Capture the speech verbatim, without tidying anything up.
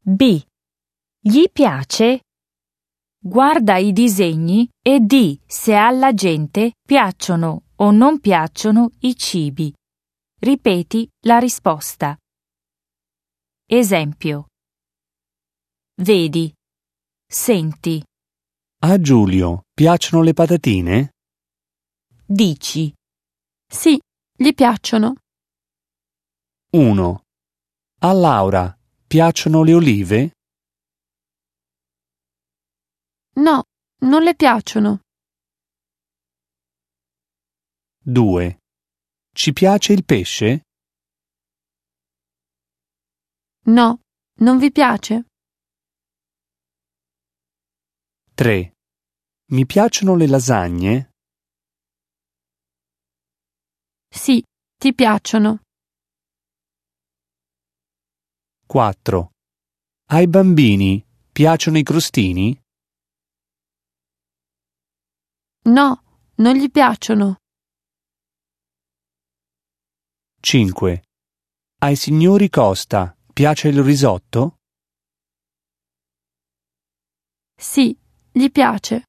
B. Gli piace? Guarda i disegni e di se alla gente piacciono o non piacciono i cibi. Ripeti la risposta. Esempio. Vedi. Senti. A Giulio piacciono le patatine? Dici. Sì, gli piacciono. uno. A Laura piacciono le olive? No, non le piacciono. due. Ci piace il pesce? No, non vi piace? tre. Mi piacciono le lasagne? Sì, ti piacciono. quattro. Ai bambini piacciono i crostini? No, non gli piacciono. cinque. Ai signori Costa piace il risotto? Sì, gli piace.